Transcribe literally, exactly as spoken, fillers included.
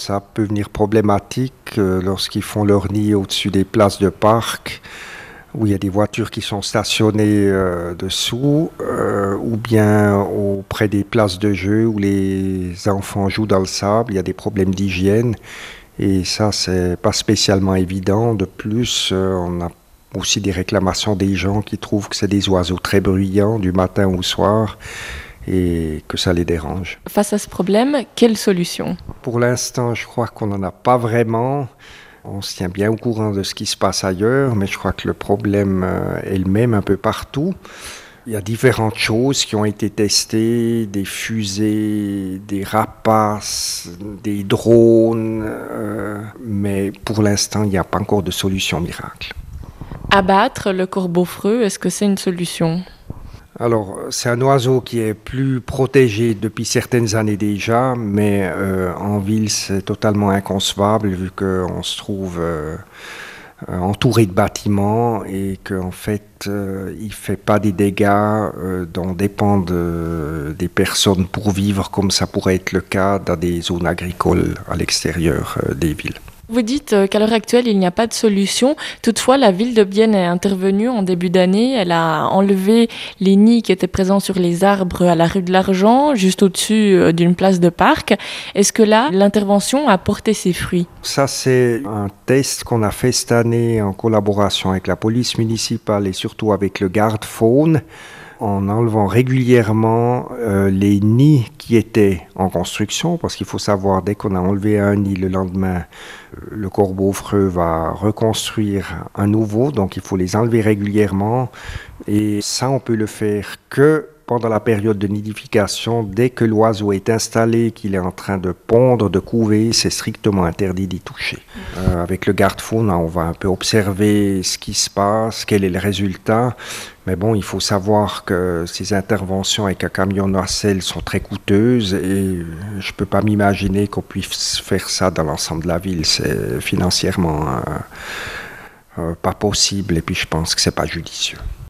Ça peut venir problématique euh, lorsqu'ils font leur nid au-dessus des places de parc, où il y a des voitures qui sont stationnées euh, dessous, euh, ou bien auprès des places de jeu où les enfants jouent dans le sable. Il y a des problèmes d'hygiène, et ça, c'est pas spécialement évident. De plus, euh, on a aussi des réclamations des gens qui trouvent que c'est des oiseaux très bruyants du matin au soir, et que ça les dérange. Face à ce problème, quelle solution? Pour l'instant, je crois qu'on n'en a pas vraiment. On se tient bien au courant de ce qui se passe ailleurs, mais je crois que le problème euh, est le même un peu partout. Il y a différentes choses qui ont été testées, des fusées, des rapaces, des drones, euh, mais pour l'instant, il n'y a pas encore de solution miracle. Abattre le corbeau-freux, est-ce que c'est une solution? Alors, c'est un oiseau qui est plus protégé depuis certaines années déjà, mais euh, en ville, c'est totalement inconcevable vu qu'on se trouve euh, entouré de bâtiments et qu'en fait, euh, il ne fait pas des dégâts euh, dont dépendent euh, des personnes pour vivre, comme ça pourrait être le cas dans des zones agricoles à l'extérieur euh, des villes. Vous dites qu'à l'heure actuelle, il n'y a pas de solution. Toutefois, la ville de Bienne est intervenue en début d'année. Elle a enlevé les nids qui étaient présents sur les arbres à la rue de l'Argent, juste au-dessus d'une place de parc. Est-ce que là, l'intervention a porté ses fruits? Ça, c'est un test qu'on a fait cette année en collaboration avec la police municipale et surtout avec le garde-faune, en enlevant régulièrement euh, les nids qui étaient en construction, parce qu'il faut savoir, dès qu'on a enlevé un nid, le lendemain, le corbeau-freux va reconstruire un nouveau, donc il faut les enlever régulièrement, et ça, on peut le faire que pendant la période de nidification. Dès que l'oiseau est installé, qu'il est en train de pondre, de couver, c'est strictement interdit d'y toucher. Euh, avec le garde-faune, on va un peu observer ce qui se passe, quel est le résultat. Mais bon, il faut savoir que ces interventions avec un camion nacelle sont très coûteuses et je ne peux pas m'imaginer qu'on puisse faire ça dans l'ensemble de la ville. C'est financièrement euh, euh, pas possible et puis je pense que ce n'est pas judicieux.